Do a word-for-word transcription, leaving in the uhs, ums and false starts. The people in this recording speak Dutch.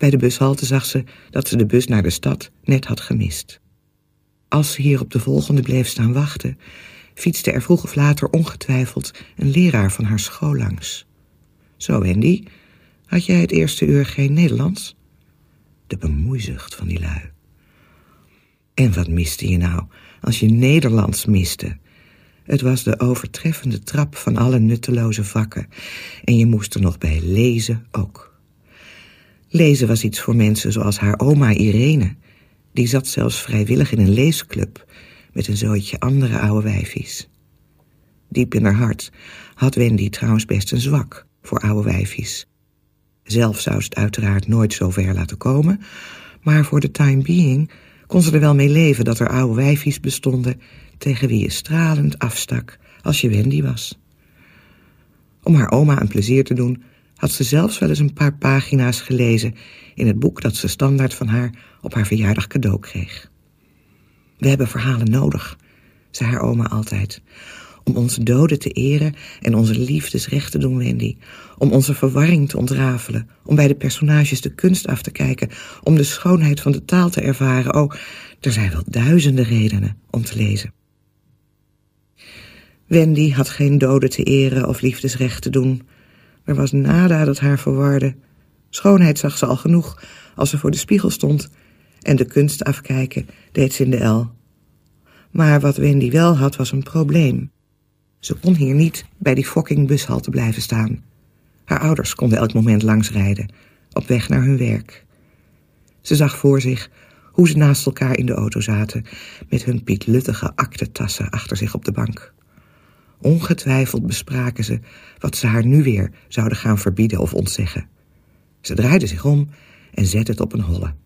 Bij de bushalte zag ze dat ze de bus naar de stad net had gemist. Als ze hier op de volgende bleef staan wachten, fietste er vroeg of later ongetwijfeld een leraar van haar school langs. Zo, Wendy, had jij het eerste uur geen Nederlands? De bemoeizucht van die lui. En wat miste je nou als je Nederlands miste? Het was de overtreffende trap van alle nutteloze vakken. En je moest er nog bij lezen ook. Lezen was iets voor mensen zoals haar oma Irene. Die zat zelfs vrijwillig in een leesclub met een zootje andere oude wijfies. Diep in haar hart had Wendy trouwens best een zwak voor oude wijfies. Zelf zou ze het uiteraard nooit zo ver laten komen, maar voor de time being kon ze er wel mee leven dat er oude wijfies bestonden tegen wie je stralend afstak als je Wendy was. Om haar oma een plezier te doen had ze zelfs wel eens een paar pagina's gelezen in het boek dat ze standaard van haar op haar verjaardag cadeau kreeg. We hebben verhalen nodig, zei haar oma altijd, om onze doden te eren en onze liefdes recht te doen, Wendy, om onze verwarring te ontrafelen, om bij de personages de kunst af te kijken, om de schoonheid van de taal te ervaren. Oh, er zijn wel duizenden redenen om te lezen. Wendy had geen doden te eren of liefdesrecht te doen. Er was nada dat haar verwarde. Schoonheid zag ze al genoeg als ze voor de spiegel stond en de kunst afkijken deed ze in de el. Maar wat Wendy wel had was een probleem. Ze kon hier niet bij die fucking bushalte blijven staan. Haar ouders konden elk moment langsrijden, op weg naar hun werk. Ze zag voor zich hoe ze naast elkaar in de auto zaten, met hun pietluttige aktentassen achter zich op de bank. Ongetwijfeld bespraken ze wat ze haar nu weer zouden gaan verbieden of ontzeggen. Ze draaide zich om en zette het op een holle.